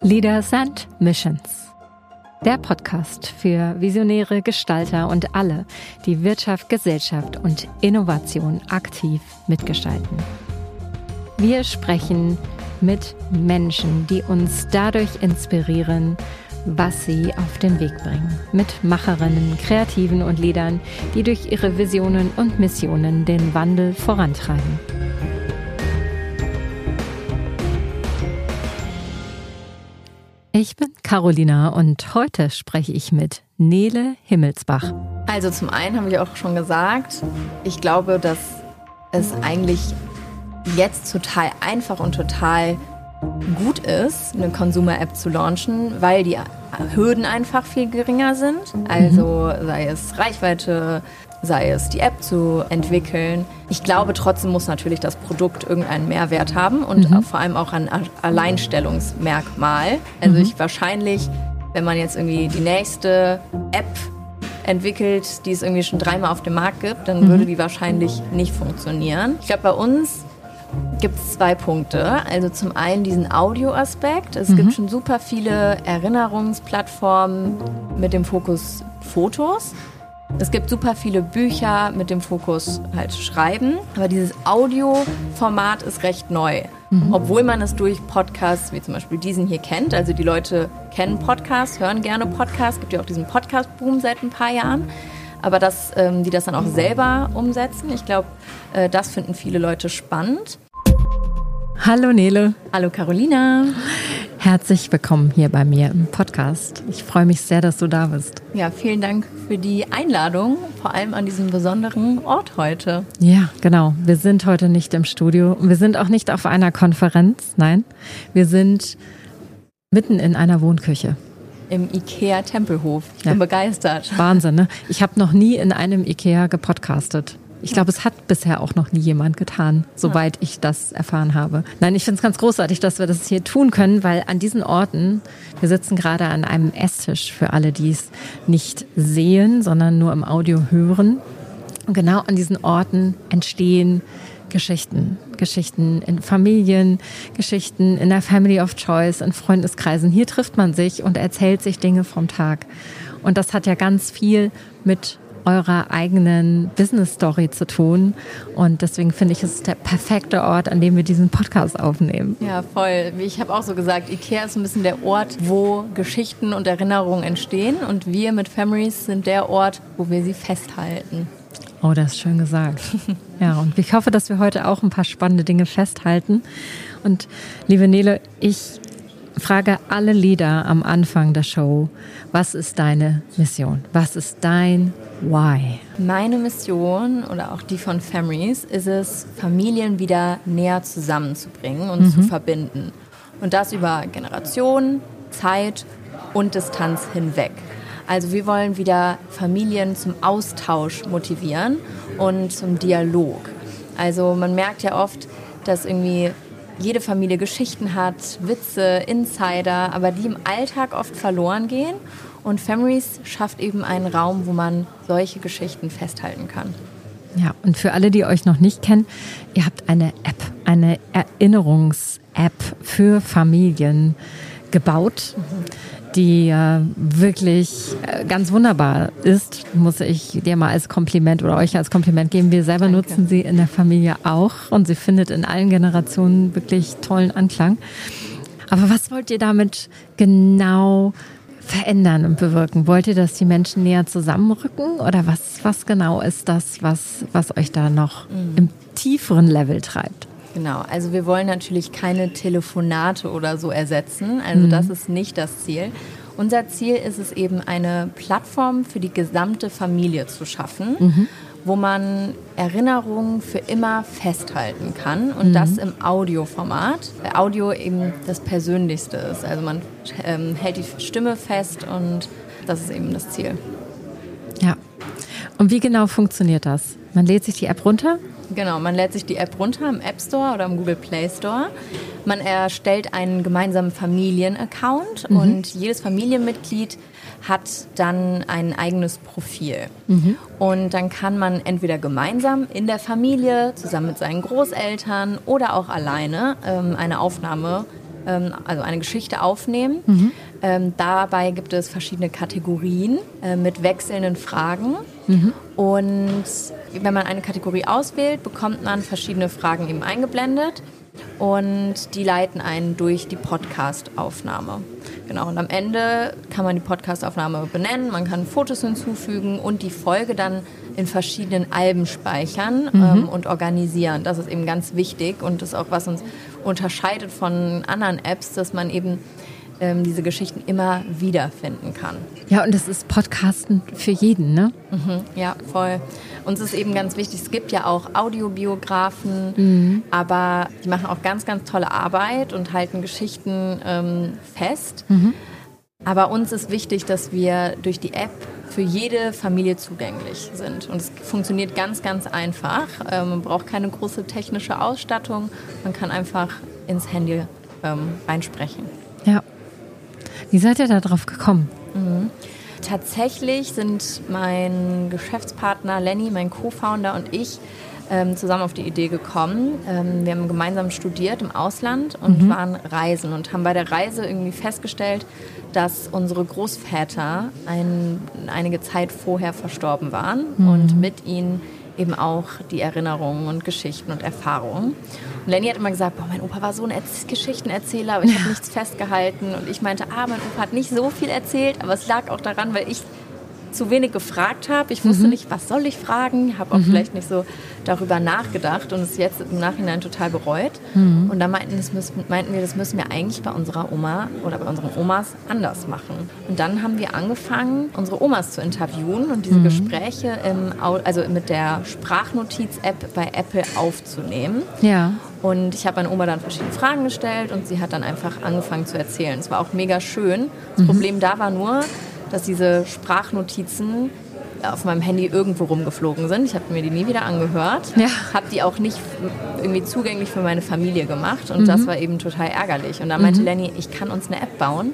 Leaders and Missions. Der Podcast für visionäre Gestalter und alle, die Wirtschaft, Gesellschaft und Innovation aktiv mitgestalten. Wir sprechen mit Menschen, die uns dadurch inspirieren, was sie auf den Weg bringen. Mit Macherinnen, Kreativen und Leadern, die durch ihre Visionen und Missionen den Wandel vorantreiben. Ich bin Carolina und heute spreche ich mit Nele Himmelsbach. Also zum einen habe ich auch schon gesagt, ich glaube, dass es eigentlich jetzt total einfach und total gut ist, eine Consumer-App zu launchen, weil die Hürden einfach viel geringer sind. Also sei es Reichweite, sei es die App zu entwickeln. Ich glaube, trotzdem muss natürlich das Produkt irgendeinen Mehrwert haben und vor allem auch ein Alleinstellungsmerkmal. Also wahrscheinlich, wenn man jetzt irgendwie die nächste App entwickelt, die es irgendwie schon 3-mal auf dem Markt gibt, dann würde die wahrscheinlich nicht funktionieren. Ich glaube, bei uns gibt es 2 Punkte. Also zum einen diesen Audio-Aspekt. Es gibt schon super viele Erinnerungsplattformen mit dem Fokus Fotos. Es gibt super viele Bücher mit dem Fokus halt Schreiben, aber dieses Audioformat ist recht neu. Obwohl man es durch Podcasts, wie zum Beispiel diesen hier kennt, also die Leute kennen Podcasts, hören gerne Podcasts, gibt ja auch diesen Podcast-Boom seit ein paar Jahren, aber die das dann auch selber umsetzen, ich glaube, das finden viele Leute spannend. Hallo Nele. Hallo Carolina. Herzlich willkommen hier bei mir im Podcast. Ich freue mich sehr, dass du da bist. Ja, vielen Dank für die Einladung, vor allem an diesem besonderen Ort heute. Ja, genau. Wir sind heute nicht im Studio. Wir sind auch nicht auf einer Konferenz. Nein, wir sind mitten in einer Wohnküche. Im IKEA Tempelhof. Ich bin begeistert. Wahnsinn, ne? Ich habe noch nie in einem IKEA gepodcastet. Ich glaube, es hat bisher auch noch nie jemand getan, soweit ich das erfahren habe. Nein, ich finde es ganz großartig, dass wir das hier tun können, weil an diesen Orten, wir sitzen gerade an einem Esstisch für alle, die es nicht sehen, sondern nur im Audio hören. Und genau an diesen Orten entstehen Geschichten. Geschichten in Familien, Geschichten in der Family of Choice, in Freundeskreisen. Hier trifft man sich und erzählt sich Dinge vom Tag. Und das hat ja ganz viel mit eurer eigenen Business-Story zu tun. Und deswegen finde ich, es ist der perfekte Ort, an dem wir diesen Podcast aufnehmen. Ja, voll. Ich habe auch so gesagt, IKEA ist ein bisschen der Ort, wo Geschichten und Erinnerungen entstehen. Und wir mit Femeries sind der Ort, wo wir sie festhalten. Oh, das ist schön gesagt. Ja, und ich hoffe, dass wir heute auch ein paar spannende Dinge festhalten. Und liebe Nele, ich frage alle Leader am Anfang der Show, was ist deine Mission? Was ist dein Why? Meine Mission oder auch die von Femeries ist es, Familien wieder näher zusammenzubringen und zu verbinden. Und das über Generationen, Zeit und Distanz hinweg. Also wir wollen wieder Familien zum Austausch motivieren und zum Dialog. Also man merkt ja oft, dass irgendwie jede Familie Geschichten hat, Witze, Insider, aber die im Alltag oft verloren gehen. Und Femeries schafft eben einen Raum, wo man solche Geschichten festhalten kann. Ja, und für alle, die euch noch nicht kennen, ihr habt eine App, eine Erinnerungs-App für Familien gebaut, die wirklich ganz wunderbar ist, muss ich dir mal als Kompliment oder euch als Kompliment geben. Wir selber nutzen sie in der Familie auch und sie findet in allen Generationen wirklich tollen Anklang. Aber was wollt ihr damit genau verändern und bewirken? Wollt ihr, dass die Menschen näher zusammenrücken oder was genau ist das, was euch da noch im tieferen Level treibt? Genau, also wir wollen natürlich keine Telefonate oder so ersetzen, also das ist nicht das Ziel. Unser Ziel ist es eben, eine Plattform für die gesamte Familie zu schaffen, wo man Erinnerungen für immer festhalten kann und das im Audioformat, weil Audio eben das Persönlichste ist. Also man hält die Stimme fest und das ist eben das Ziel. Ja, und wie genau funktioniert das? Man lädt sich die App runter? Genau, man lädt sich die App runter im App Store oder im Google Play Store. Man erstellt einen gemeinsamen Familienaccount und jedes Familienmitglied hat dann ein eigenes Profil. Und dann kann man entweder gemeinsam in der Familie, zusammen mit seinen Großeltern oder auch alleine eine Aufnahme also eine Geschichte aufnehmen. Dabei gibt es verschiedene Kategorien mit wechselnden Fragen. Und wenn man eine Kategorie auswählt, bekommt man verschiedene Fragen eben eingeblendet. Und die leiten einen durch die Podcast-Aufnahme. Genau, und am Ende kann man die Podcast-Aufnahme benennen, man kann Fotos hinzufügen und die Folge dann in verschiedenen Alben speichern und organisieren. Das ist eben ganz wichtig und das ist auch, was uns unterscheidet von anderen Apps, dass man eben diese Geschichten immer wiederfinden kann. Ja, und das ist Podcasten für jeden, ne? Ja, voll. Uns ist eben ganz wichtig, es gibt ja auch Audiobiografen, aber die machen auch ganz, ganz tolle Arbeit und halten Geschichten fest. Aber uns ist wichtig, dass wir durch die App für jede Familie zugänglich sind. Und es funktioniert ganz, ganz einfach. Man braucht keine große technische Ausstattung. Man kann einfach ins Handy reinsprechen. Ja. Wie seid ihr da drauf gekommen? Tatsächlich sind mein Geschäftspartner Lenny, mein Co-Founder und ich zusammen auf die Idee gekommen. Wir haben gemeinsam studiert im Ausland und waren reisen und haben bei der Reise irgendwie festgestellt, dass unsere Großväter einige Zeit vorher verstorben waren und mit ihnen eben auch die Erinnerungen und Geschichten und Erfahrungen. Und Lenny hat immer gesagt, boah, mein Opa war so ein Geschichtenerzähler, aber ich habe nichts festgehalten. Und ich meinte, mein Opa hat nicht so viel erzählt, aber es lag auch daran, weil ich zu wenig gefragt habe. Ich wusste nicht, was soll ich fragen, habe auch vielleicht nicht so darüber nachgedacht und es jetzt im Nachhinein total bereut. Und dann meinten wir, das müssen wir eigentlich bei unserer Oma oder bei unseren Omas anders machen. Und dann haben wir angefangen, unsere Omas zu interviewen und diese Gespräche mit der Sprachnotiz-App bei Apple aufzunehmen. Ja. Und ich habe meiner Oma dann verschiedene Fragen gestellt und sie hat dann einfach angefangen zu erzählen. Es war auch mega schön. Das Problem da war nur, dass diese Sprachnotizen auf meinem Handy irgendwo rumgeflogen sind. Ich habe mir die nie wieder angehört. Ja. Habe die auch nicht irgendwie zugänglich für meine Familie gemacht. Und das war eben total ärgerlich. Und da meinte Lenny, ich kann uns eine App bauen,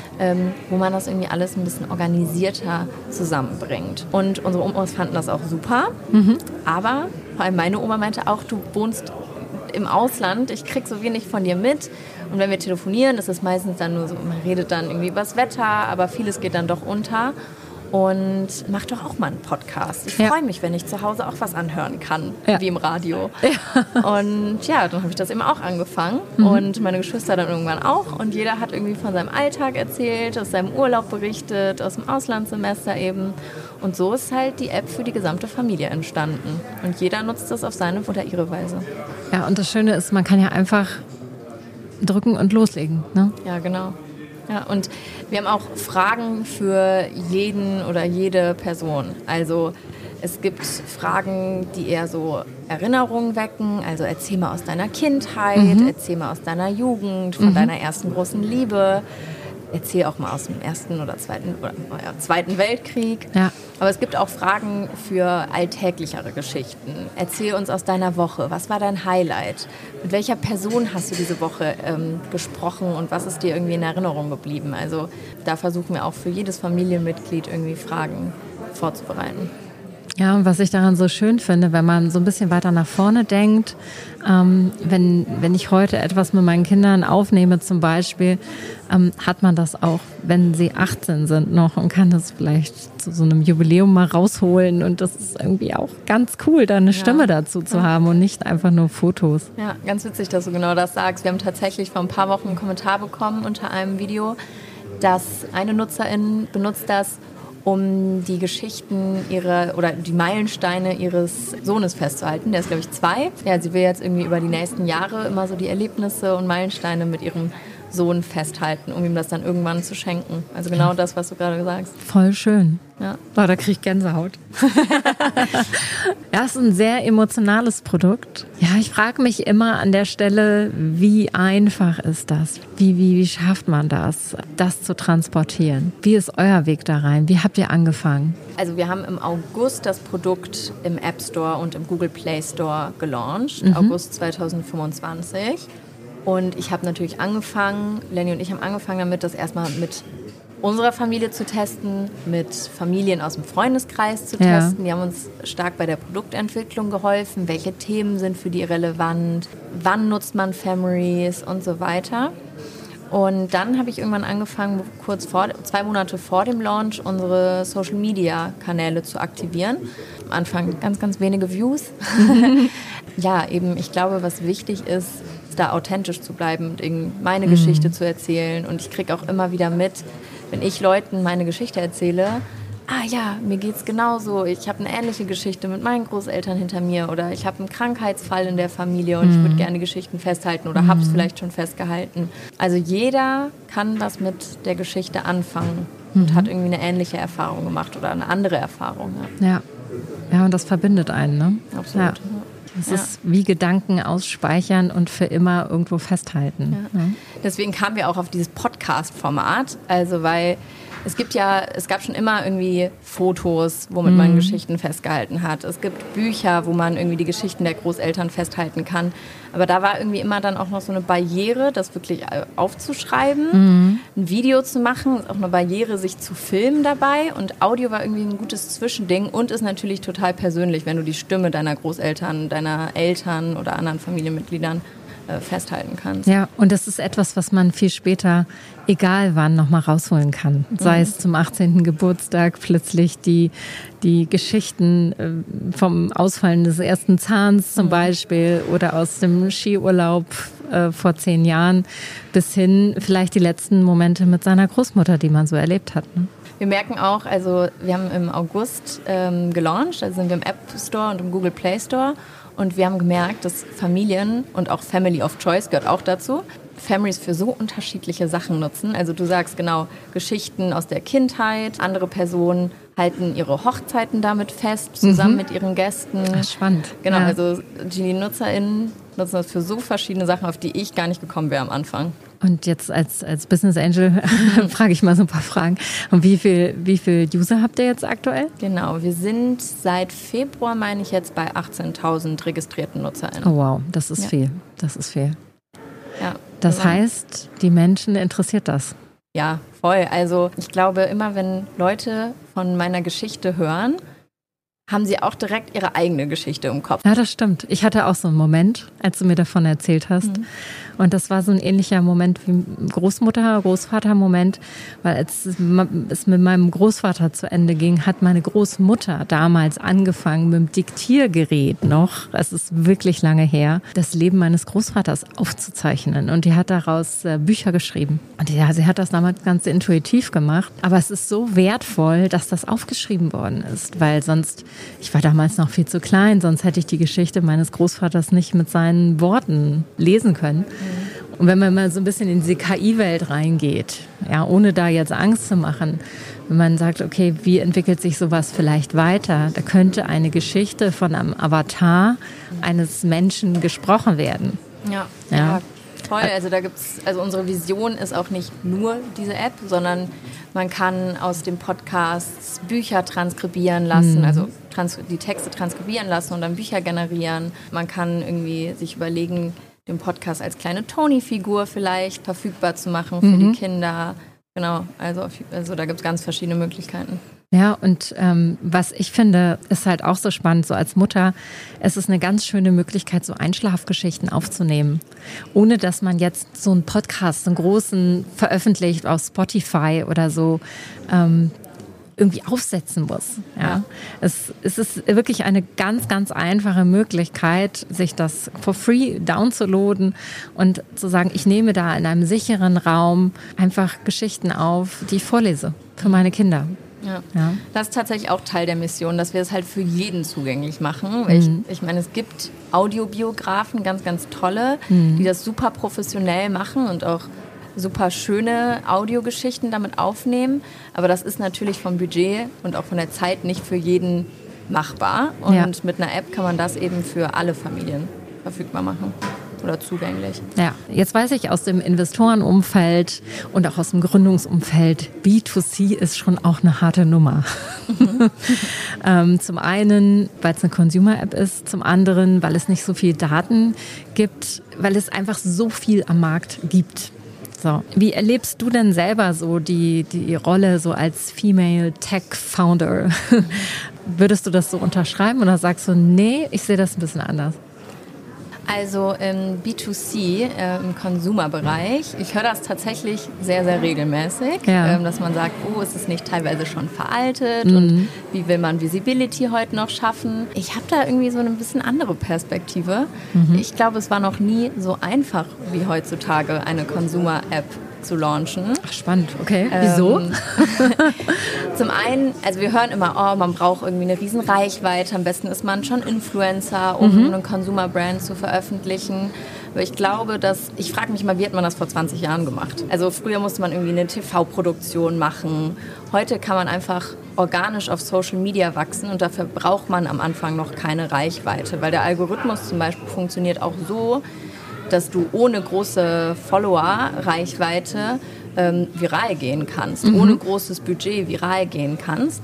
wo man das irgendwie alles ein bisschen organisierter zusammenbringt. Und unsere Omas fanden das auch super. Aber vor allem meine Oma meinte auch, du wohnst im Ausland, ich krieg so wenig von dir mit. Und wenn wir telefonieren, ist es meistens dann nur so, man redet dann irgendwie über das Wetter, aber vieles geht dann doch unter. Und mach doch auch mal einen Podcast. Ich freue mich, wenn ich zu Hause auch was anhören kann, wie im Radio. Und ja, dann habe ich das eben auch angefangen. Und meine Geschwister dann irgendwann auch. Und jeder hat irgendwie von seinem Alltag erzählt, aus seinem Urlaub berichtet, aus dem Auslandssemester eben. Und so ist halt die App für die gesamte Familie entstanden. Und jeder nutzt das auf seine oder ihre Weise. Ja, und das Schöne ist, man kann ja einfach drücken und loslegen, ne? Ja, genau. Ja, und wir haben auch Fragen für jeden oder jede Person. Also es gibt Fragen, die eher so Erinnerungen wecken. Also erzähl mal aus deiner Kindheit, erzähl mal aus deiner Jugend, von deiner ersten großen Liebe. Erzähl auch mal aus dem Ersten oder Zweiten Weltkrieg. Ja. Aber es gibt auch Fragen für alltäglichere Geschichten. Erzähl uns aus deiner Woche. Was war dein Highlight? Mit welcher Person hast du diese Woche gesprochen und was ist dir irgendwie in Erinnerung geblieben? Also da versuchen wir auch für jedes Familienmitglied irgendwie Fragen vorzubereiten. Ja, und was ich daran so schön finde, wenn man so ein bisschen weiter nach vorne denkt, wenn ich heute etwas mit meinen Kindern aufnehme zum Beispiel, hat man das auch, wenn sie 18 sind noch und kann das vielleicht zu so einem Jubiläum mal rausholen und das ist irgendwie auch ganz cool, da eine Stimme dazu zu haben und nicht einfach nur Fotos. Ja, ganz witzig, dass du genau das sagst. Wir haben tatsächlich vor ein paar Wochen einen Kommentar bekommen unter einem Video, dass eine Nutzerin benutzt das, um die Geschichten oder die Meilensteine ihres Sohnes festzuhalten. Der ist, glaube ich, 2. Ja, sie will jetzt irgendwie über die nächsten Jahre immer so die Erlebnisse und Meilensteine mit ihrem Sohn festhalten, um ihm das dann irgendwann zu schenken. Also genau das, was du gerade sagst. Voll schön. Ja. Oh, da kriege ich Gänsehaut. Ja, es ist ein sehr emotionales Produkt. Ja, ich frage mich immer an der Stelle, wie einfach ist das? Wie schafft man das zu transportieren? Wie ist euer Weg da rein? Wie habt ihr angefangen? Also wir haben im August das Produkt im App Store und im Google Play Store gelauncht, August 2025. Und ich habe natürlich Lenny und ich haben angefangen damit, das erstmal mit unserer Familie zu testen, mit Familien aus dem Freundeskreis zu testen. Die haben uns stark bei der Produktentwicklung geholfen. Welche Themen sind für die relevant? Wann nutzt man Famiries und so weiter? Und dann habe ich irgendwann angefangen, 2 Monate vor dem Launch, unsere Social-Media-Kanäle zu aktivieren. Am Anfang ganz, ganz wenige Views. Ja, eben, ich glaube, was wichtig ist, da authentisch zu bleiben und meine Geschichte zu erzählen. Und ich kriege auch immer wieder mit, wenn ich Leuten meine Geschichte erzähle, ja, mir geht's genauso. Ich habe eine ähnliche Geschichte mit meinen Großeltern hinter mir oder ich habe einen Krankheitsfall in der Familie und ich würde gerne Geschichten festhalten oder habe es vielleicht schon festgehalten. Also jeder kann was mit der Geschichte anfangen und hat irgendwie eine ähnliche Erfahrung gemacht oder eine andere Erfahrung. Ja, und das verbindet einen, ne? Absolut. Ja. Das ist wie Gedanken ausspeichern und für immer irgendwo festhalten. Ja. Deswegen kamen wir auch auf dieses Podcast-Format, also weil es gab schon immer irgendwie Fotos, womit man Geschichten festgehalten hat. Es gibt Bücher, wo man irgendwie die Geschichten der Großeltern festhalten kann. Aber da war irgendwie immer dann auch noch so eine Barriere, das wirklich aufzuschreiben. Ein Video zu machen, ist auch eine Barriere, sich zu filmen dabei. Und Audio war irgendwie ein gutes Zwischending und ist natürlich total persönlich, wenn du die Stimme deiner Großeltern, deiner Eltern oder anderen Familienmitgliedern festhalten kannst. Ja, und das ist etwas, was man viel später, egal wann, nochmal rausholen kann. Sei es zum 18. Geburtstag plötzlich die Geschichten vom Ausfallen des ersten Zahns zum Beispiel oder aus dem Skiurlaub vor 10 Jahren bis hin vielleicht die letzten Momente mit seiner Großmutter, die man so erlebt hat. Ne? Wir merken auch, also wir haben im August gelauncht, also sind wir im App Store und im Google Play Store. Und wir haben gemerkt, dass Familien und auch Family of Choice gehört auch dazu, Families für so unterschiedliche Sachen nutzen. Also du sagst genau, Geschichten aus der Kindheit, andere Personen halten ihre Hochzeiten damit fest, zusammen mit ihren Gästen. Ach, spannend. Genau, also GenieNutzerInnen nutzen das für so verschiedene Sachen, auf die ich gar nicht gekommen wäre am Anfang. Und jetzt als Business Angel frage ich mal so ein paar Fragen. Und wie viel User habt ihr jetzt aktuell? Genau, wir sind seit Februar, meine ich jetzt, bei 18.000 registrierten NutzerInnen. Oh wow, das ist viel. Das ist viel. Ja. Das heißt, die Menschen interessiert das. Ja, voll. Also ich glaube, immer wenn Leute von meiner Geschichte hören, haben sie auch direkt ihre eigene Geschichte im Kopf. Ja, das stimmt. Ich hatte auch so einen Moment, als du mir davon erzählt hast. Und das war so ein ähnlicher Moment wie Großvater-Moment, weil als es mit meinem Großvater zu Ende ging, hat meine Großmutter damals angefangen mit dem Diktiergerät noch, es ist wirklich lange her, das Leben meines Großvaters aufzuzeichnen. Und die hat daraus Bücher geschrieben. Und ja, sie hat das damals ganz intuitiv gemacht. Aber es ist so wertvoll, dass das aufgeschrieben worden ist, weil sonst, ich war damals noch viel zu klein, sonst hätte ich die Geschichte meines Großvaters nicht mit seinen Worten lesen können. Und wenn man mal so ein bisschen in diese KI-Welt reingeht, ja, ohne da jetzt Angst zu machen, wenn man sagt, okay, wie entwickelt sich sowas vielleicht weiter, da könnte eine Geschichte von einem Avatar eines Menschen gesprochen werden. Ja. Voll. Also unsere Vision ist auch nicht nur diese App, sondern man kann aus den Podcasts Bücher transkribieren lassen, also die Texte transkribieren lassen und dann Bücher generieren. Man kann irgendwie sich überlegen, den Podcast als kleine Tony-Figur vielleicht verfügbar zu machen für die Kinder. Genau, also da gibt es ganz verschiedene Möglichkeiten. Ja, und was ich finde, ist halt auch so spannend, so als Mutter, es ist eine ganz schöne Möglichkeit, so Einschlafgeschichten aufzunehmen, ohne dass man jetzt so einen Podcast, einen großen, veröffentlicht auf Spotify oder so, irgendwie aufsetzen muss. Ja. Es ist wirklich eine ganz, ganz einfache Möglichkeit, sich das for free downzuladen und zu sagen, ich nehme da in einem sicheren Raum einfach Geschichten auf, die ich vorlese für meine Kinder. Ja. Das ist tatsächlich auch Teil der Mission, dass wir es halt für jeden zugänglich machen. Weil ich meine, es gibt Audiobiografen, ganz, ganz tolle, die das super professionell machen und auch super schöne Audiogeschichten damit aufnehmen. Aber das ist natürlich vom Budget und auch von der Zeit nicht für jeden machbar. Und mit einer App kann man das eben für alle Familien verfügbar machen oder zugänglich. Ja, jetzt weiß ich aus dem Investorenumfeld und auch aus dem Gründungsumfeld, B2C ist schon auch eine harte Nummer. Zum einen, weil es eine Consumer-App ist, zum anderen, weil es nicht so viel Daten gibt, weil es einfach so viel am Markt gibt. So. Wie erlebst du denn selber so die Rolle so als Female Tech Founder? Würdest du das so unterschreiben oder sagst du, nee, ich sehe das ein bisschen anders? Also im B2C, im Consumer-Bereich, ich höre das tatsächlich sehr, sehr regelmäßig, dass man sagt, ist es nicht teilweise schon veraltet und wie will man Visibility heute noch schaffen? Ich habe da irgendwie so eine bisschen andere Perspektive. Ich glaube, es war noch nie so einfach wie heutzutage eine Consumer-App zu launchen. Ach, spannend, okay. Wieso? Zum einen, also wir hören immer, man braucht irgendwie eine riesen Reichweite, am besten ist man schon Influencer, um einen Consumer-Brand zu veröffentlichen. Aber ich glaube, ich frage mich mal, wie hat man das vor 20 Jahren gemacht? Also früher musste man irgendwie eine TV-Produktion machen. Heute kann man einfach organisch auf Social Media wachsen und dafür braucht man am Anfang noch keine Reichweite, weil der Algorithmus zum Beispiel funktioniert auch so, dass du ohne große Follower-Reichweite viral gehen kannst, ohne großes Budget viral gehen kannst.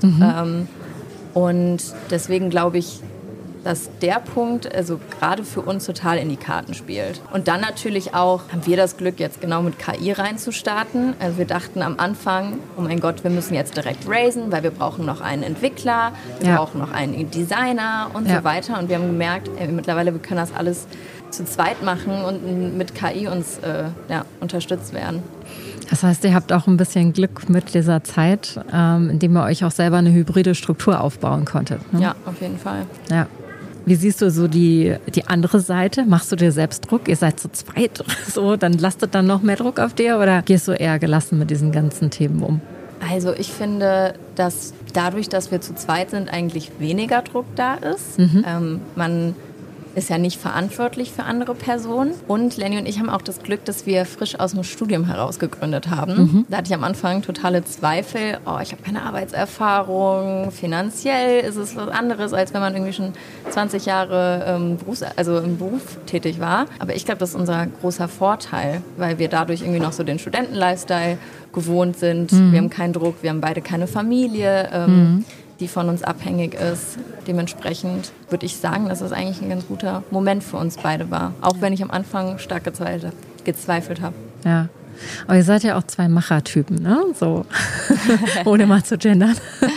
Und deswegen glaube ich, dass der Punkt also gerade für uns total in die Karten spielt. Und dann natürlich auch haben wir das Glück, jetzt genau mit KI reinzustarten. Also wir dachten am Anfang, oh mein Gott, wir müssen jetzt direkt raisen, weil wir brauchen noch einen Entwickler, wir brauchen noch einen Designer und so weiter. Und wir haben gemerkt, mittlerweile wir können das alles zu zweit machen und mit KI uns unterstützt werden. Das heißt, ihr habt auch ein bisschen Glück mit dieser Zeit, indem ihr euch auch selber eine hybride Struktur aufbauen konntet. Ne? Ja, auf jeden Fall. Ja. Wie siehst du so die andere Seite? Machst du dir selbst Druck? Ihr seid zu zweit so, dann lastet dann noch mehr Druck auf dir oder gehst du eher gelassen mit diesen ganzen Themen um? Also ich finde, dass dadurch, dass wir zu zweit sind, eigentlich weniger Druck da ist. Man ist ja nicht verantwortlich für andere Personen. Und Lenny und ich haben auch das Glück, dass wir frisch aus dem Studium heraus gegründet haben. Da hatte ich am Anfang totale Zweifel. Ich habe keine Arbeitserfahrung. Finanziell ist es was anderes, als wenn man irgendwie schon 20 Jahre im Beruf tätig war. Aber ich glaube, das ist unser großer Vorteil, weil wir dadurch irgendwie noch so den Studenten-Lifestyle gewohnt sind. Wir haben keinen Druck, wir haben beide keine Familie, die von uns abhängig ist. Dementsprechend würde ich sagen, dass das eigentlich ein ganz guter Moment für uns beide war. Auch wenn ich am Anfang stark gezweifelt habe. Ja, aber ihr seid ja auch zwei Machertypen, ne? So, ohne mal zu gendern.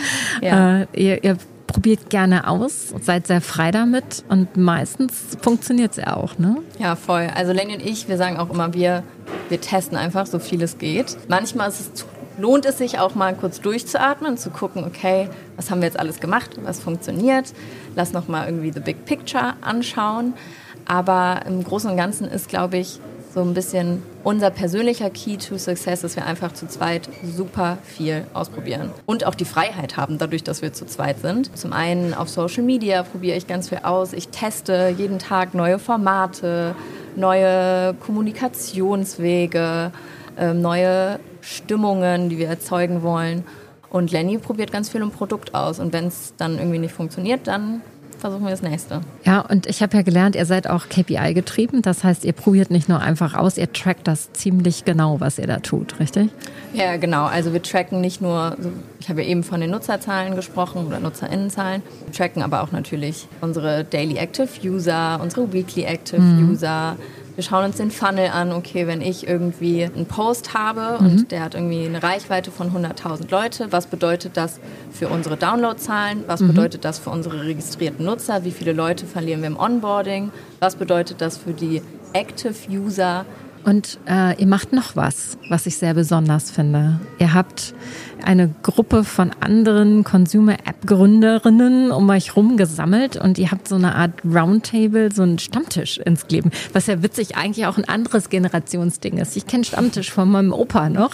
Ja. Ihr probiert gerne aus, seid sehr frei damit und meistens funktioniert es ja auch, ne? Ja, voll. Also Lenny und ich, wir sagen auch immer, wir testen einfach, so viel es geht. Manchmal lohnt es sich auch mal kurz durchzuatmen und zu gucken, okay, was haben wir jetzt alles gemacht, was funktioniert, lass nochmal irgendwie the big picture anschauen. Aber im Großen und Ganzen ist, glaube ich, so ein bisschen unser persönlicher Key to Success, dass wir einfach zu zweit super viel ausprobieren und auch die Freiheit haben, dadurch, dass wir zu zweit sind. Zum einen auf Social Media probiere ich ganz viel aus. Ich teste jeden Tag neue Formate, neue Kommunikationswege, neue Stimmungen, die wir erzeugen wollen. Und Lenny probiert ganz viel im Produkt aus. Und wenn es dann irgendwie nicht funktioniert, dann versuchen wir das nächste. Ja, und ich habe ja gelernt, ihr seid auch KPI-getrieben. Das heißt, ihr probiert nicht nur einfach aus, ihr trackt das ziemlich genau, was ihr da tut, richtig? Ja, genau. Also wir tracken nicht nur, ich habe ja eben von den Nutzerzahlen gesprochen oder NutzerInnenzahlen. Wir tracken aber auch natürlich unsere Daily Active User, unsere Weekly Active User. Wir schauen uns den Funnel an, okay, wenn ich irgendwie einen Post habe und der hat irgendwie eine Reichweite von 100.000 Leute, was bedeutet das für unsere Downloadzahlen, was bedeutet das für unsere registrierten Nutzer, wie viele Leute verlieren wir im Onboarding, was bedeutet das für die Active User. Und ihr macht noch was ich sehr besonders finde. Ihr habt eine Gruppe von anderen Consumer-App-Gründerinnen um euch rum gesammelt und ihr habt so eine Art Roundtable, so einen Stammtisch ins Leben, was ja witzig eigentlich auch ein anderes Generationsding ist. Ich kenne Stammtisch von meinem Opa noch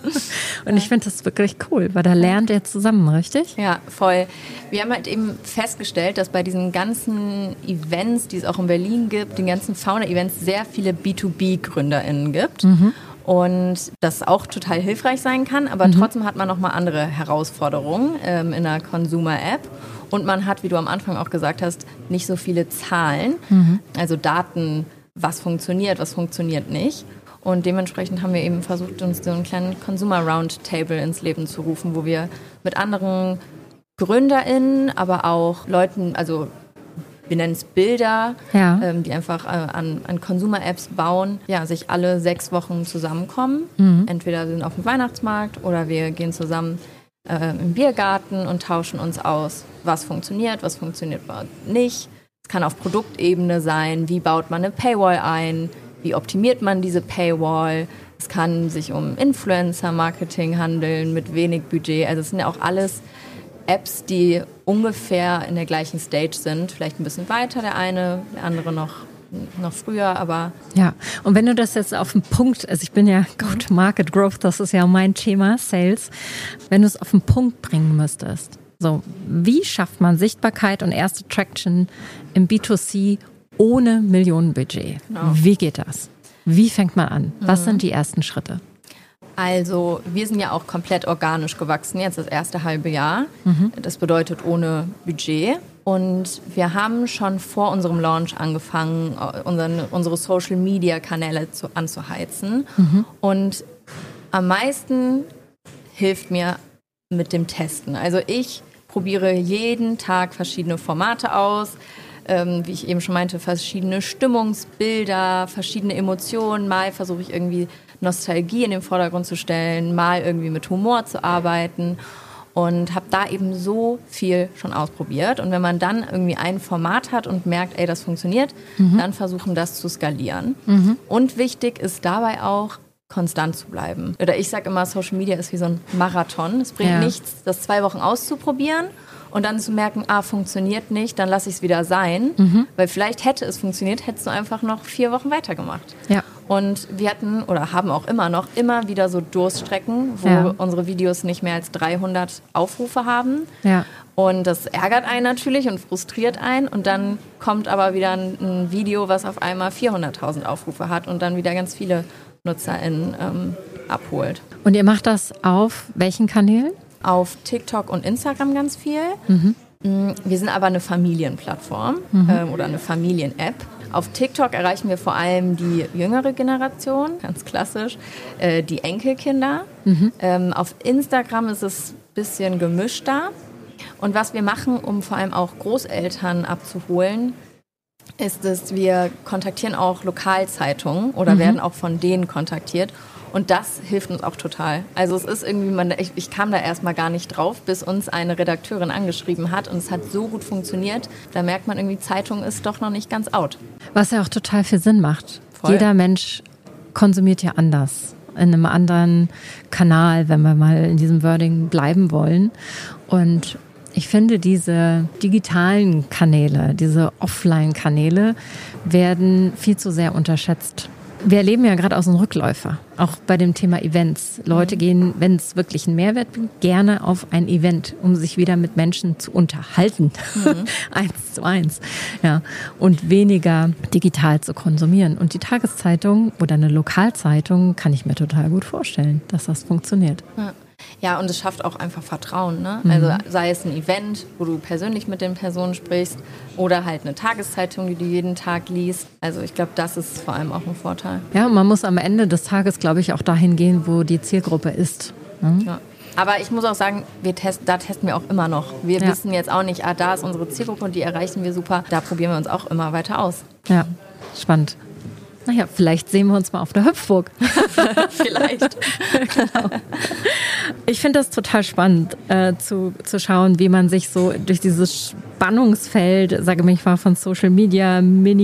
und ich finde das wirklich cool, weil da lernt ihr zusammen, richtig? Ja, voll. Wir haben halt eben festgestellt, dass bei diesen ganzen Events, die es auch in Berlin gibt, den ganzen Founder-Events, sehr viele B2B-GründerInnen gibt. Und das auch total hilfreich sein kann, aber trotzdem hat man nochmal andere Herausforderungen in einer Consumer-App. Und man hat, wie du am Anfang auch gesagt hast, nicht so viele Zahlen, also Daten, was funktioniert nicht. Und dementsprechend haben wir eben versucht, uns so einen kleinen Consumer-Roundtable ins Leben zu rufen, wo wir mit anderen GründerInnen, aber auch Leuten, also wir nennen es Bilder, die einfach an Consumer-Apps bauen, sich alle 6 Wochen zusammenkommen. Entweder sind auf dem Weihnachtsmarkt oder wir gehen zusammen im Biergarten und tauschen uns aus, was funktioniert nicht. Es kann auf Produktebene sein, wie baut man eine Paywall ein, wie optimiert man diese Paywall. Es kann sich um Influencer-Marketing handeln mit wenig Budget. Also es sind ja auch alles Apps, die ungefähr in der gleichen Stage sind. Vielleicht ein bisschen weiter, der andere noch früher, aber... Ja, und wenn du das jetzt auf den Punkt, also ich bin ja Go-to-Market Growth, das ist ja mein Thema, Sales, wenn du es auf den Punkt bringen müsstest, so, wie schafft man Sichtbarkeit und erste Traction im B2C ohne Millionenbudget? Genau. Wie geht das? Wie fängt man an? Was sind die ersten Schritte? Also wir sind ja auch komplett organisch gewachsen, jetzt das erste halbe Jahr. Das bedeutet ohne Budget. Und wir haben schon vor unserem Launch angefangen, unsere Social-Media-Kanäle anzuheizen. Und am meisten hilft mir mit dem Testen. Also ich probiere jeden Tag verschiedene Formate aus. Wie ich eben schon meinte, verschiedene Stimmungsbilder, verschiedene Emotionen. Mal versuche ich irgendwie Nostalgie in den Vordergrund zu stellen, mal irgendwie mit Humor zu arbeiten und habe da eben so viel schon ausprobiert. Und wenn man dann irgendwie ein Format hat und merkt, ey, das funktioniert, dann versuchen das zu skalieren. Und wichtig ist dabei auch, konstant zu bleiben. Oder ich sage immer, Social Media ist wie so ein Marathon. Es bringt nichts, das 2 Wochen auszuprobieren und dann zu merken, funktioniert nicht, dann lasse ich es wieder sein. Weil vielleicht hätte es funktioniert, hättest du einfach noch 4 Wochen weitergemacht. Ja. Und wir hatten oder haben auch immer wieder so Durststrecken, wo unsere Videos nicht mehr als 300 Aufrufe haben. Ja. Und das ärgert einen natürlich und frustriert einen. Und dann kommt aber wieder ein Video, was auf einmal 400.000 Aufrufe hat und dann wieder ganz viele NutzerInnen abholt. Und ihr macht das auf welchen Kanälen? Auf TikTok und Instagram ganz viel. Wir sind aber eine Familienplattform oder eine Familien-App. Auf TikTok erreichen wir vor allem die jüngere Generation, ganz klassisch, die Enkelkinder. Auf Instagram ist es ein bisschen gemischter. Und was wir machen, um vor allem auch Großeltern abzuholen, ist es, wir kontaktieren auch Lokalzeitungen oder werden auch von denen kontaktiert. Und das hilft uns auch total. Also es ist irgendwie, ich kam da erstmal gar nicht drauf, bis uns eine Redakteurin angeschrieben hat und es hat so gut funktioniert. Da merkt man irgendwie, Zeitung ist doch noch nicht ganz out. Was ja auch total viel Sinn macht. Voll. Jeder Mensch konsumiert ja anders. In einem anderen Kanal, wenn wir mal in diesem Wording bleiben wollen. Und ich finde, diese digitalen Kanäle, diese Offline-Kanäle werden viel zu sehr unterschätzt. Wir erleben ja gerade auch so einen Rückläufer, auch bei dem Thema Events. Leute gehen, wenn es wirklich einen Mehrwert bringt, gerne auf ein Event, um sich wieder mit Menschen zu unterhalten. 1:1. Ja. Und weniger digital zu konsumieren. Und die Tageszeitung oder eine Lokalzeitung kann ich mir total gut vorstellen, dass das funktioniert. Ja, und es schafft auch einfach Vertrauen, ne? Also sei es ein Event, wo du persönlich mit den Personen sprichst oder halt eine Tageszeitung, die du jeden Tag liest. Also ich glaube, das ist vor allem auch ein Vorteil. Ja, und man muss am Ende des Tages, glaube ich, auch dahin gehen, wo die Zielgruppe ist. Ja. Aber ich muss auch sagen, da testen wir auch immer noch. Wir wissen jetzt auch nicht, da ist unsere Zielgruppe und die erreichen wir super. Da probieren wir uns auch immer weiter aus. Ja, spannend. Naja, vielleicht sehen wir uns mal auf der Hüpfburg. Vielleicht. Genau. Ich finde das total spannend, zu schauen, wie man sich so durch dieses Spannungsfeld, sage ich mal, von Social Media,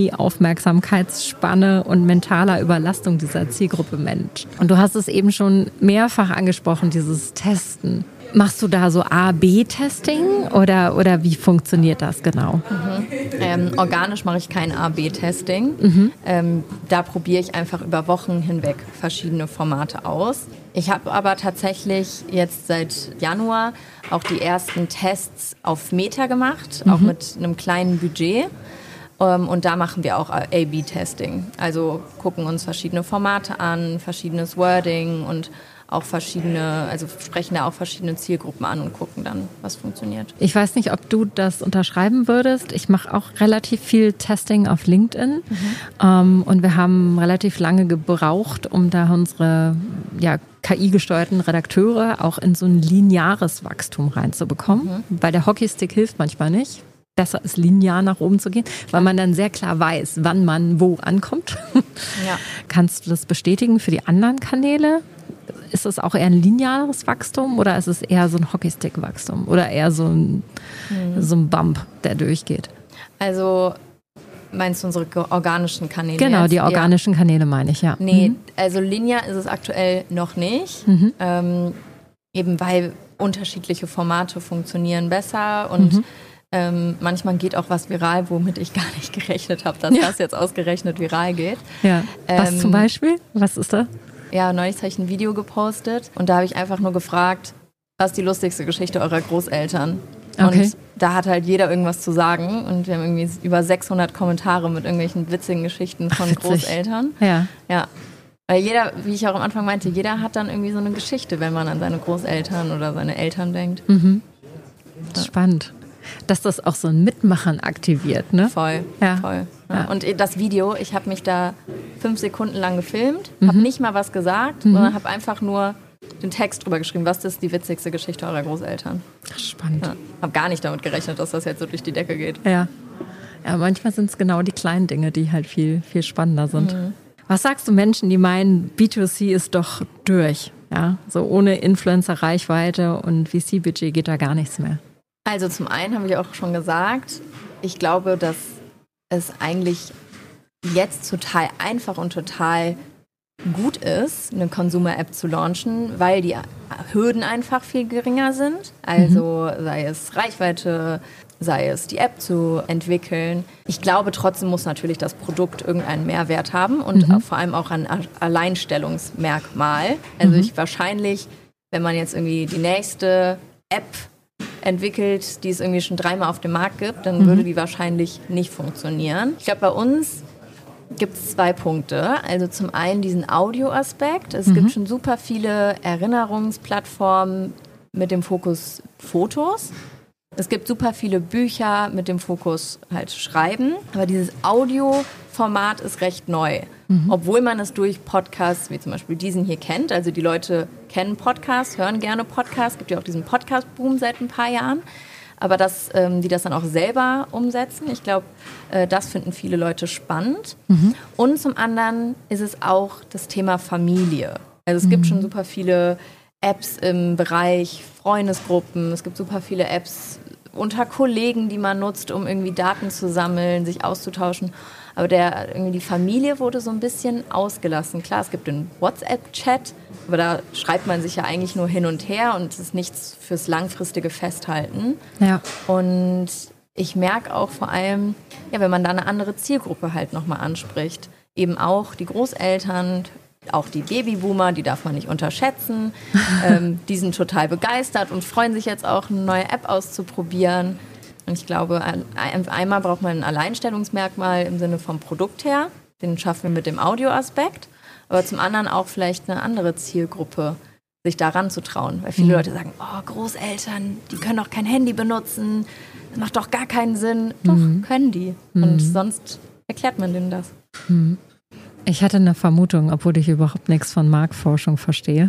Mini-Aufmerksamkeitsspanne und mentaler Überlastung dieser Zielgruppe managt. Und du hast es eben schon mehrfach angesprochen, dieses Testen. Machst du da so A-B-Testing oder wie funktioniert das genau? Organisch mache ich kein A-B-Testing. Da probiere ich einfach über Wochen hinweg verschiedene Formate aus. Ich habe aber tatsächlich jetzt seit Januar auch die ersten Tests auf Meta gemacht, auch mit einem kleinen Budget. Und da machen wir auch A-B-Testing. Also gucken uns verschiedene Formate an, verschiedenes Wording und auch sprechen da auch verschiedene Zielgruppen an und gucken dann, was funktioniert. Ich weiß nicht, ob du das unterschreiben würdest. Ich mache auch relativ viel Testing auf LinkedIn. Und wir haben relativ lange gebraucht, um da unsere KI-gesteuerten Redakteure auch in so ein lineares Wachstum reinzubekommen. Weil der Hockeystick hilft manchmal nicht. Besser ist, linear nach oben zu gehen, weil man dann sehr klar weiß, wann man wo ankommt. Ja. Kannst du das bestätigen für die anderen Kanäle? Ist es auch eher ein lineares Wachstum oder ist es eher so ein Hockeystick-Wachstum oder eher so ein Bump, der durchgeht? Also Meinst du unsere organischen Kanäle? Genau, jetzt? Die organischen Kanäle meine ich, ja. Nee, also linear ist es aktuell noch nicht. Eben weil unterschiedliche Formate funktionieren besser und manchmal geht auch was viral, womit ich gar nicht gerechnet habe, dass das jetzt ausgerechnet viral geht. Ja. Was zum Beispiel? Was ist das? Ja, neulich habe ich ein Video gepostet und da habe ich einfach nur gefragt, was ist die lustigste Geschichte eurer Großeltern? Okay. Und da hat halt jeder irgendwas zu sagen und wir haben irgendwie über 600 Kommentare mit irgendwelchen witzigen Geschichten von Witzig. Großeltern. Ja. Weil jeder, wie ich auch am Anfang meinte, jeder hat dann irgendwie so eine Geschichte, wenn man an seine Großeltern oder seine Eltern denkt. Das ist spannend. Dass das auch so ein Mitmachen aktiviert, ne? Voll. Ja. Und das Video, ich habe mich da 5 Sekunden lang gefilmt, habe nicht mal was gesagt, sondern habe einfach nur den Text drüber geschrieben, was ist die witzigste Geschichte eurer Großeltern. Spannend. Ja. Habe gar nicht damit gerechnet, dass das jetzt so durch die Decke geht. Ja, manchmal sind es genau die kleinen Dinge, die halt viel, viel spannender sind. Was sagst du Menschen, die meinen, B2C ist doch durch? Ja, so ohne Influencer-Reichweite und VC-Budget geht da gar nichts mehr. Also zum einen habe ich auch schon gesagt, ich glaube, dass es eigentlich jetzt total einfach und total gut ist, eine Consumer-App zu launchen, weil die Hürden einfach viel geringer sind. Also sei es Reichweite, sei es die App zu entwickeln. Ich glaube, trotzdem muss natürlich das Produkt irgendeinen Mehrwert haben und vor allem auch ein Alleinstellungsmerkmal. Also wahrscheinlich, wenn man jetzt irgendwie die nächste App entwickelt, die es irgendwie schon 3-mal auf dem Markt gibt, dann würde die wahrscheinlich nicht funktionieren. Ich glaube, bei uns gibt es 2 Punkte. Also zum einen diesen Audio-Aspekt. Es gibt schon super viele Erinnerungsplattformen mit dem Fokus Fotos. Es gibt super viele Bücher mit dem Fokus halt Schreiben. Aber dieses Audioformat ist recht neu. Obwohl man es durch Podcasts, wie zum Beispiel diesen hier kennt. Also die Leute kennen Podcasts, hören gerne Podcasts. Es gibt ja auch diesen Podcast-Boom seit ein paar Jahren. Aber die das dann auch selber umsetzen, ich glaube, das finden viele Leute spannend. Und zum anderen ist es auch das Thema Familie. Also es gibt schon super viele Apps im Bereich Freundesgruppen. Es gibt super viele Apps unter Kollegen, die man nutzt, um irgendwie Daten zu sammeln, sich auszutauschen. Aber irgendwie die Familie wurde so ein bisschen ausgelassen. Klar, es gibt den WhatsApp-Chat, aber da schreibt man sich ja eigentlich nur hin und her und es ist nichts fürs langfristige Festhalten. Ja. Und ich merke auch vor allem, wenn man da eine andere Zielgruppe halt nochmal anspricht, eben auch die Großeltern, auch die Babyboomer, die darf man nicht unterschätzen. Die sind total begeistert und freuen sich jetzt auch, eine neue App auszuprobieren. Und ich glaube, einmal braucht man ein Alleinstellungsmerkmal im Sinne vom Produkt her. Den schaffen wir mit dem Audioaspekt. Aber zum anderen auch vielleicht eine andere Zielgruppe, sich da ranzutrauen. Weil viele Leute sagen, Großeltern, die können doch kein Handy benutzen. Das macht doch gar keinen Sinn. Doch, können die. Und sonst erklärt man denen das. Ich hatte eine Vermutung, obwohl ich überhaupt nichts von Marktforschung verstehe.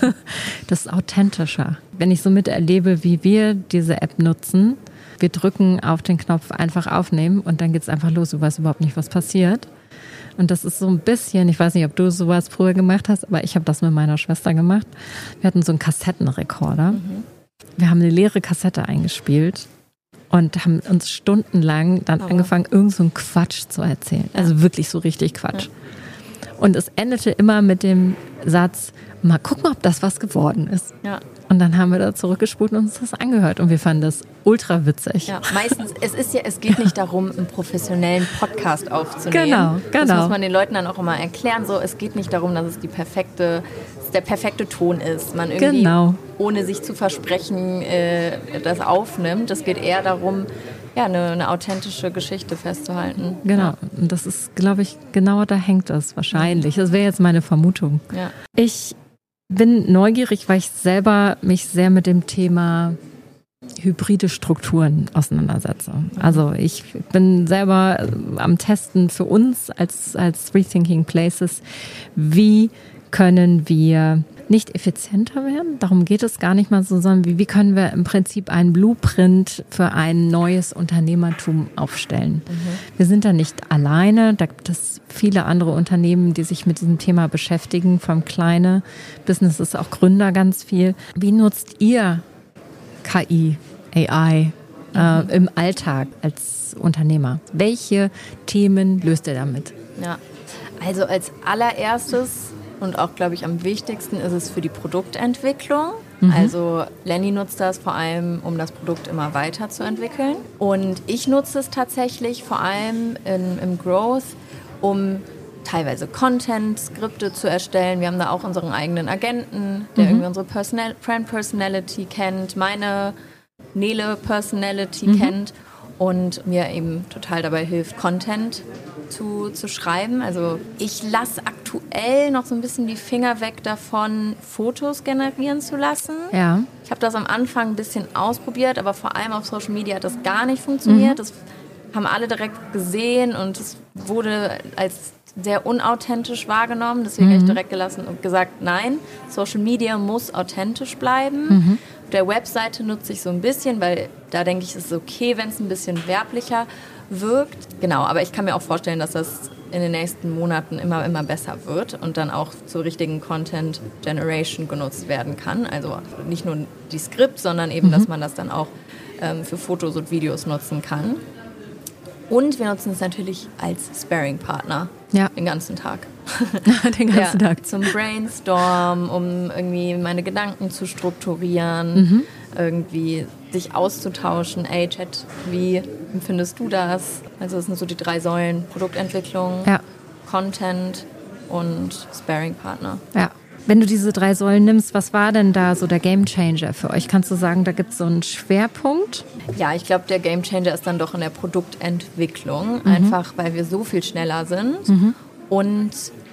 Das ist authentischer. Wenn ich so miterlebe, wie wir diese App nutzen, wir drücken auf den Knopf einfach aufnehmen und dann geht es einfach los. Du weißt überhaupt nicht, was passiert. Und das ist so ein bisschen, ich weiß nicht, ob du sowas früher gemacht hast, aber ich habe das mit meiner Schwester gemacht. Wir hatten so einen Kassettenrekorder. Wir haben eine leere Kassette eingespielt und haben uns stundenlang dann angefangen, irgend so einen Quatsch zu erzählen. Also wirklich so richtig Quatsch. Ja. Und es endete immer mit dem Satz, mal gucken, ob das was geworden ist. Ja. Und dann haben wir da zurückgespult und uns das angehört. Und wir fanden das ultra witzig. Ja, meistens, es geht nicht darum, einen professionellen Podcast aufzunehmen. Genau. Das muss man den Leuten dann auch immer erklären. So, es geht nicht darum, dass es der perfekte Ton ist. Man irgendwie, ohne sich zu versprechen, das aufnimmt. Es geht eher darum, eine authentische Geschichte festzuhalten. Genau. Und das ist, glaube ich, genau da hängt es wahrscheinlich. Das wäre jetzt meine Vermutung. Ja. Ich bin neugierig, weil ich selber mich sehr mit dem Thema hybride Strukturen auseinandersetze. Also ich bin selber am Testen für uns als Rethinking Places, wie können wir nicht effizienter werden, darum geht es gar nicht mal so, sondern wie können wir im Prinzip einen Blueprint für ein neues Unternehmertum aufstellen. Wir sind da nicht alleine, da gibt es viele andere Unternehmen, die sich mit diesem Thema beschäftigen, vom kleinen Businesses, auch Gründer ganz viel. Wie nutzt ihr KI, AI im Alltag als Unternehmer? Welche Themen löst ihr damit? Ja, also als allererstes und auch, glaube ich, am wichtigsten ist es für die Produktentwicklung. Also Lenny nutzt das vor allem, um das Produkt immer weiterzuentwickeln. Und ich nutze es tatsächlich vor allem im Growth, um teilweise Content-Skripte zu erstellen. Wir haben da auch unseren eigenen Agenten, der irgendwie unsere Brand-Personality kennt, meine Nele-Personality kennt und mir eben total dabei hilft, Content zu schreiben. Also ich lasse aktuell noch so ein bisschen die Finger weg davon, Fotos generieren zu lassen. Ja. Ich habe das am Anfang ein bisschen ausprobiert, aber vor allem auf Social Media hat das gar nicht funktioniert. Das haben alle direkt gesehen und es wurde als sehr unauthentisch wahrgenommen. Deswegen habe ich direkt gelassen und gesagt, nein, Social Media muss authentisch bleiben. Auf der Webseite nutze ich so ein bisschen, weil da denke ich, es ist okay, wenn es ein bisschen werblicher wirkt. Genau, aber ich kann mir auch vorstellen, dass das in den nächsten Monaten immer besser wird und dann auch zur richtigen Content Generation genutzt werden kann. Also nicht nur die Skript, sondern eben, dass man das dann auch für Fotos und Videos nutzen kann. Und wir nutzen es natürlich als Sparring-Partner den ganzen Tag. Den ganzen Tag. Zum Brainstorm, um irgendwie meine Gedanken zu strukturieren, irgendwie sich auszutauschen. Ey, Chat, wie empfindest du das? Also das sind so die 3 Säulen: Produktentwicklung, Content und Sparring-Partner. Ja. Wenn du diese 3 Säulen nimmst, was war denn da so der Gamechanger für euch? Kannst du sagen, da gibt es so einen Schwerpunkt? Ja, ich glaube, der Gamechanger ist dann doch in der Produktentwicklung. Einfach, weil wir so viel schneller sind und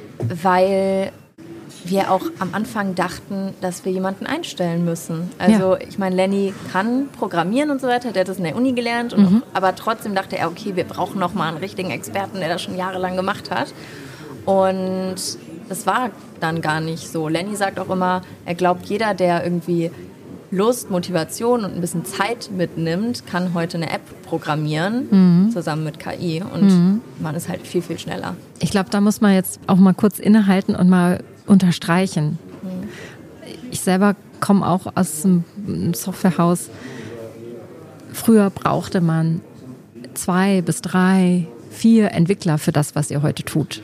weil wir auch am Anfang dachten, dass wir jemanden einstellen müssen. Also ich meine, Lenny kann programmieren und so weiter, der hat das in der Uni gelernt, und aber trotzdem dachte er, okay, wir brauchen noch mal einen richtigen Experten, der das schon jahrelang gemacht hat. Und das war dann gar nicht so. Lenny sagt auch immer, er glaubt, jeder, der irgendwie Lust, Motivation und ein bisschen Zeit mitnimmt, kann heute eine App programmieren, zusammen mit KI. Und man ist halt viel, viel schneller. Ich glaube, da muss man jetzt auch mal kurz innehalten und mal unterstreichen. Ich selber komme auch aus einem Softwarehaus. Früher brauchte man 2 bis 3, 4 Entwickler für das, was ihr heute tut.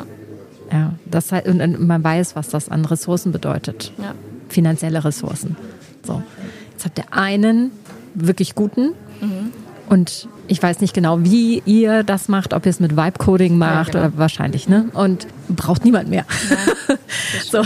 Ja, das halt, und man weiß, was das an Ressourcen bedeutet. Finanzielle Ressourcen. So. Jetzt habt ihr einen wirklich guten. Und ich weiß nicht genau, wie ihr das macht, ob ihr es mit Vibe-Coding macht oder wahrscheinlich, ne? Und braucht niemand mehr. So.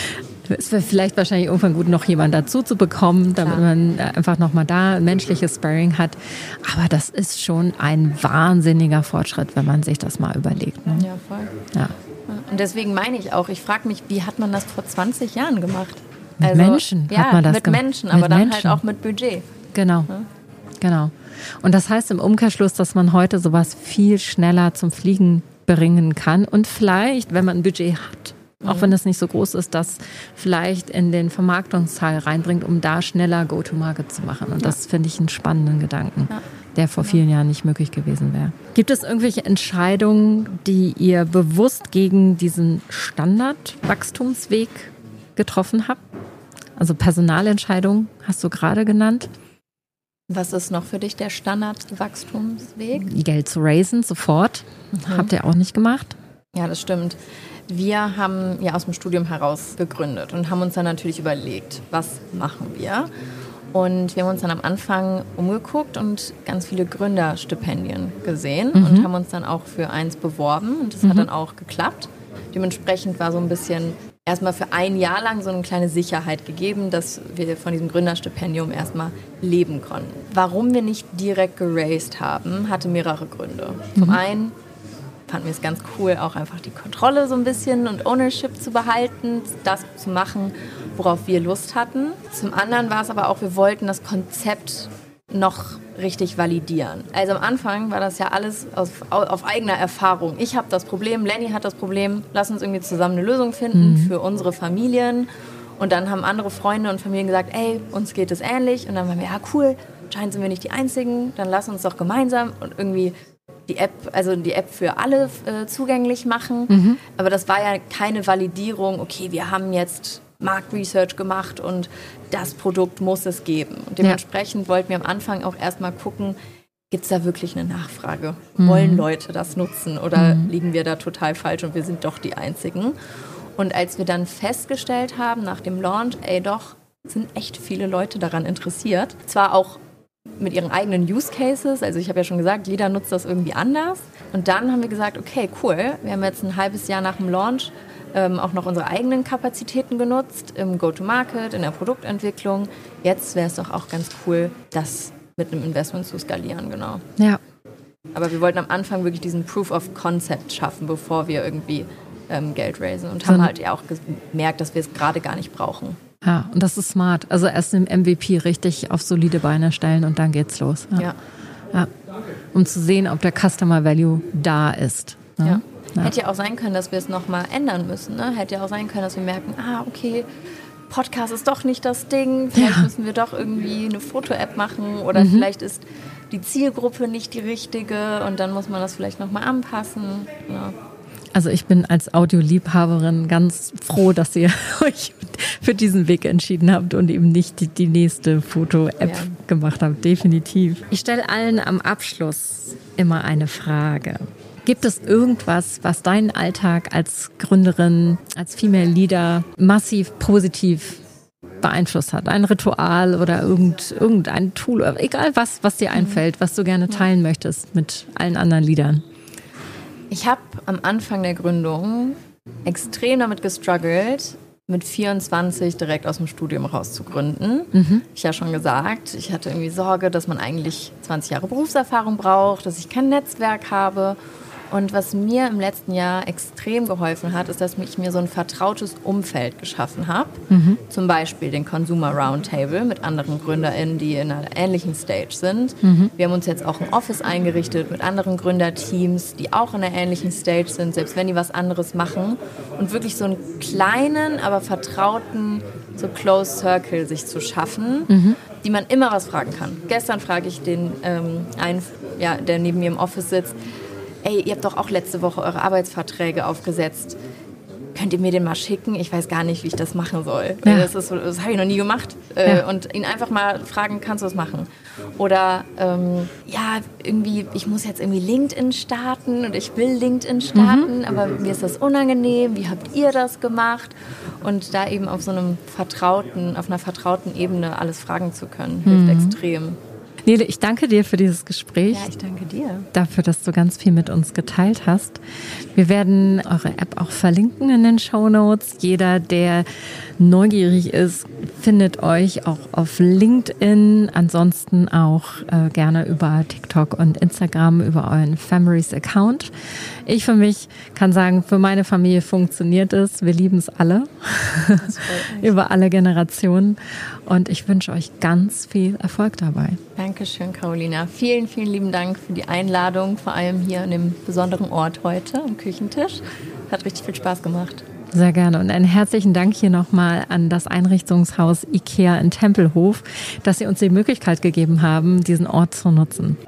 Es wäre vielleicht wahrscheinlich irgendwann gut, noch jemanden dazu zu bekommen, damit man einfach nochmal da ein menschliches Sparring hat. Aber das ist schon ein wahnsinniger Fortschritt, wenn man sich das mal überlegt. Ne? Ja, voll. Ja. Und deswegen meine ich auch, ich frage mich, wie hat man das vor 20 Jahren gemacht? Mit Menschen hat man das mit gemacht. Menschen, aber dann halt auch mit Budget. Genau, genau. Und das heißt im Umkehrschluss, dass man heute sowas viel schneller zum Fliegen bringen kann und vielleicht, wenn man ein Budget hat, auch wenn das nicht so groß ist, das vielleicht in den Vermarktungsteil reinbringt, um da schneller Go-to-Market zu machen. Und das finde ich einen spannenden Gedanken, der vor vielen Jahren nicht möglich gewesen wäre. Gibt es irgendwelche Entscheidungen, die ihr bewusst gegen diesen Standardwachstumsweg getroffen habt? Also Personalentscheidungen hast du gerade genannt. Was ist noch für dich der Standardwachstumsweg? Geld zu raisen, sofort. Habt ihr auch nicht gemacht? Ja, das stimmt. Wir haben ja aus dem Studium heraus gegründet und haben uns dann natürlich überlegt, was machen wir? Und wir haben uns dann am Anfang umgeguckt und ganz viele Gründerstipendien gesehen und haben uns dann auch für eins beworben und das hat dann auch geklappt. Dementsprechend war so ein bisschen erstmal für ein Jahr lang so eine kleine Sicherheit gegeben, dass wir von diesem Gründerstipendium erstmal leben konnten. Warum wir nicht direkt geraced haben, hatte mehrere Gründe. Zum einen fanden wir es ganz cool, auch einfach die Kontrolle so ein bisschen und Ownership zu behalten, das zu machen, worauf wir Lust hatten. Zum anderen war es aber auch, wir wollten das Konzept noch richtig validieren. Also am Anfang war das ja alles auf eigener Erfahrung. Ich habe das Problem, Lenny hat das Problem, lass uns irgendwie zusammen eine Lösung finden für unsere Familien. Und dann haben andere Freunde und Familien gesagt, ey, uns geht es ähnlich. Und dann waren wir, ja cool, anscheinend sind wir nicht die Einzigen, dann lass uns doch gemeinsam und irgendwie die App für alle zugänglich machen. Aber das war ja keine Validierung, okay, wir haben jetzt Marktresearch gemacht und das Produkt muss es geben. Und dementsprechend wollten wir am Anfang auch erstmal gucken, gibt es da wirklich eine Nachfrage? Wollen Leute das nutzen oder liegen wir da total falsch und wir sind doch die Einzigen? Und als wir dann festgestellt haben nach dem Launch, doch, sind echt viele Leute daran interessiert. Zwar auch mit ihren eigenen Use Cases, also ich habe ja schon gesagt, jeder nutzt das irgendwie anders. Und dann haben wir gesagt, okay, cool, wir haben jetzt ein halbes Jahr nach dem Launch auch noch unsere eigenen Kapazitäten genutzt, im Go-to-Market, in der Produktentwicklung. Jetzt wäre es doch auch ganz cool, das mit einem Investment zu skalieren, genau. Ja. Aber wir wollten am Anfang wirklich diesen Proof of Concept schaffen, bevor wir irgendwie Geld raisen und haben halt ja auch gemerkt, dass wir es gerade gar nicht brauchen. Ja, und das ist smart. Also erst im MVP richtig auf solide Beine stellen und dann geht's los. Ja. Um zu sehen, ob der Customer Value da ist. Ne? Ja. Hätte ja auch sein können, dass wir es nochmal ändern müssen. Ne? Hätte ja auch sein können, dass wir merken, okay, Podcast ist doch nicht das Ding. Vielleicht müssen wir doch irgendwie eine Foto-App machen oder vielleicht ist die Zielgruppe nicht die richtige und dann muss man das vielleicht nochmal anpassen. Ja. Also ich bin als Audioliebhaberin ganz froh, dass ihr euch für diesen Weg entschieden habt und eben nicht die nächste Foto-App gemacht habt. Definitiv. Ich stelle allen am Abschluss immer eine Frage. Gibt es irgendwas, was deinen Alltag als Gründerin, als Female Leader massiv positiv beeinflusst hat? Ein Ritual oder irgendein Tool, egal was dir einfällt, was du gerne teilen möchtest mit allen anderen Leadern? Ich habe am Anfang der Gründung extrem damit gestruggelt, mit 24 direkt aus dem Studium raus zu gründen. Ich ja schon gesagt, ich hatte irgendwie Sorge, dass man eigentlich 20 Jahre Berufserfahrung braucht, dass ich kein Netzwerk habe. Und was mir im letzten Jahr extrem geholfen hat, ist, dass ich mir so ein vertrautes Umfeld geschaffen habe. Zum Beispiel den Consumer Roundtable mit anderen GründerInnen, die in einer ähnlichen Stage sind. Wir haben uns jetzt auch ein Office eingerichtet mit anderen Gründerteams, die auch in einer ähnlichen Stage sind, selbst wenn die was anderes machen. Und wirklich so einen kleinen, aber vertrauten, so Close Circle sich zu schaffen, die man immer was fragen kann. Gestern frage ich den einen, der neben mir im Office sitzt, ihr habt doch auch letzte Woche eure Arbeitsverträge aufgesetzt. Könnt ihr mir den mal schicken? Ich weiß gar nicht, wie ich das machen soll. Ja. Das habe ich noch nie gemacht. Und ihn einfach mal fragen, kannst du das machen? Oder irgendwie, ich muss jetzt irgendwie LinkedIn starten und ich will LinkedIn starten, aber mir ist das unangenehm. Wie habt ihr das gemacht? Und da eben auf einer vertrauten Ebene alles fragen zu können, hilft extrem. Nele, ich danke dir für dieses Gespräch. Ja, ich danke dir. Dafür, dass du ganz viel mit uns geteilt hast. Wir werden eure App auch verlinken in den Shownotes. Jeder, der neugierig ist, findet euch auch auf LinkedIn. Ansonsten auch gerne über TikTok und Instagram, über euren Family's Account. Ich für mich kann sagen, für meine Familie funktioniert es. Wir lieben es alle. Über alle Generationen. Und ich wünsche euch ganz viel Erfolg dabei. Dankeschön, Carolina. Vielen, vielen lieben Dank für die Einladung, vor allem hier an dem besonderen Ort heute am Küchentisch. Hat richtig viel Spaß gemacht. Sehr gerne. Und einen herzlichen Dank hier nochmal an das Einrichtungshaus IKEA in Tempelhof, dass Sie uns die Möglichkeit gegeben haben, diesen Ort zu nutzen.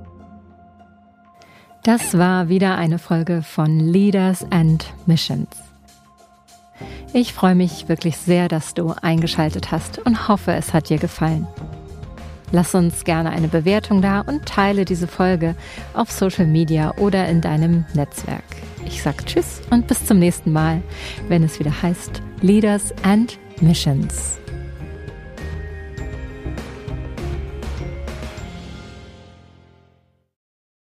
Das war wieder eine Folge von Leaders and Missions. Ich freue mich wirklich sehr, dass du eingeschaltet hast und hoffe, es hat dir gefallen. Lass uns gerne eine Bewertung da und teile diese Folge auf Social Media oder in deinem Netzwerk. Ich sage Tschüss und bis zum nächsten Mal, wenn es wieder heißt Leaders and Missions.